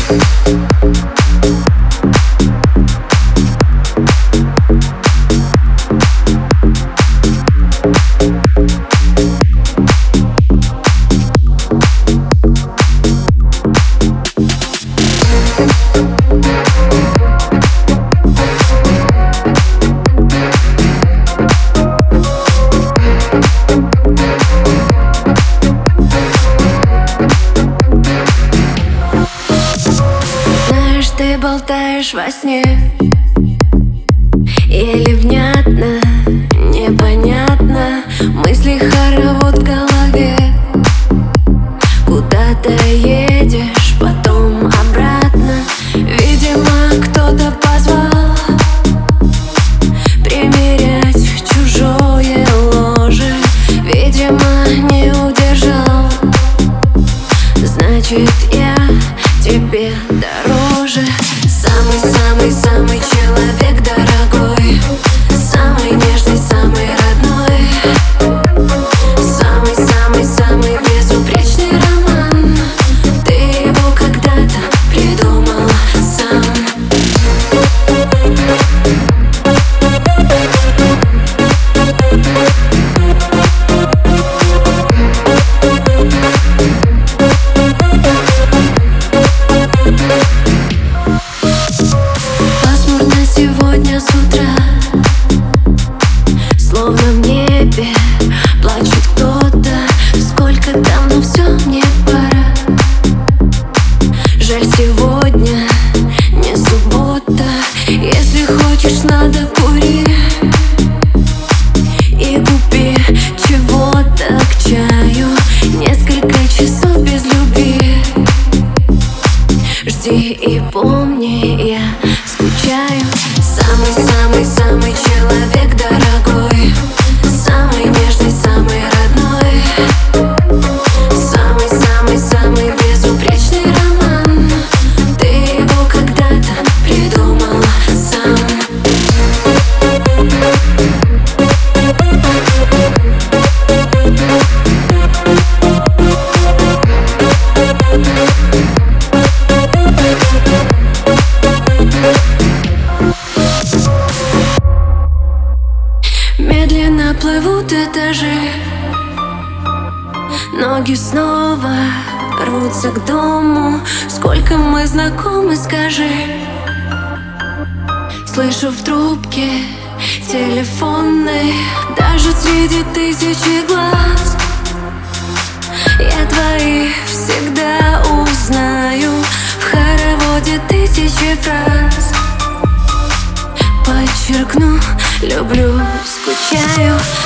Ты болтаешь во сне, еле внятно, непонятно. Мысли хоровод в голове. Куда-то едешь, потом обратно. Видимо, кто-то позвал примерять чужое ложе. Видимо, не удержал. Значит, я тебе дороже. Самый-самый-самый человек дорогой, самый нежный, самый родной, самый-самый-самый безупречный роман. Ты его когда-то придумал сам. Сегодня с утра, словно в небе плачет кто-то. Сколько там, но все, мне пора. Жаль, сегодня не суббота. Если хочешь, надо кури и купи чего-то к чаю. Несколько часов без любви. Жди и помни, я скучаю. Самый-самый-самый человек дорогой, самый нежный, самый родной, самый-самый-самый безупречный роман. Ты его когда-то придумал сам. Медленно плывут этажи, ноги снова рвутся к дому. Сколько мы знакомы, скажи. Слышу в трубке телефонной, даже среди тысячи глаз, я твои всегда узнаю. В хороводе тысячи фраз. Подчеркну, люблю, скучаю.